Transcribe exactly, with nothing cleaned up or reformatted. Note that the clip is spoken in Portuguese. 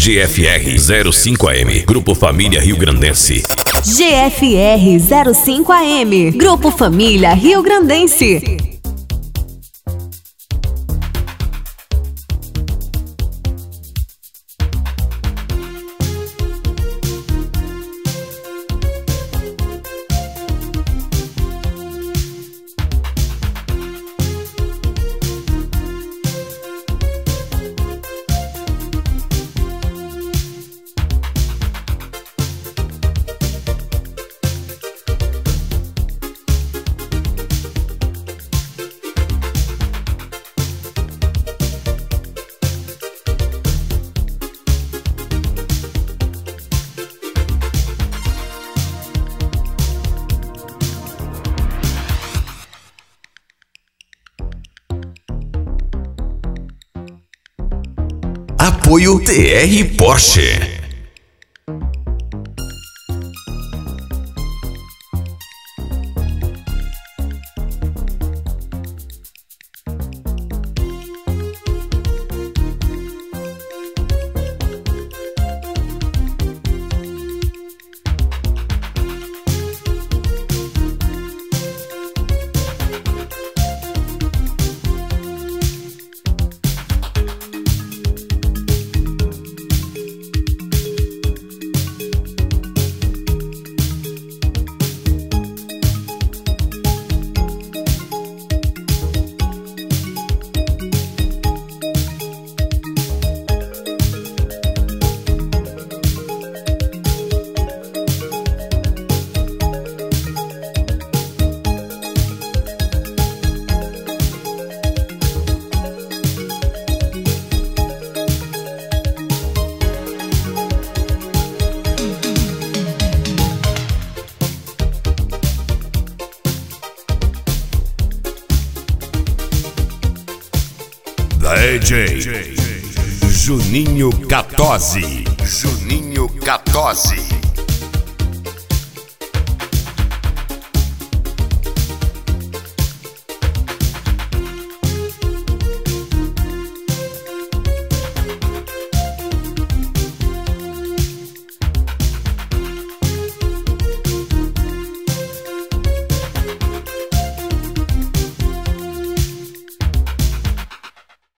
G F R zero cinco A M, Grupo Família Riograndense. G F R zero cinco A M, Grupo Família Riograndense. Apoio T R Porsche. D J Juninho Catozzi. Juninho Catozzi.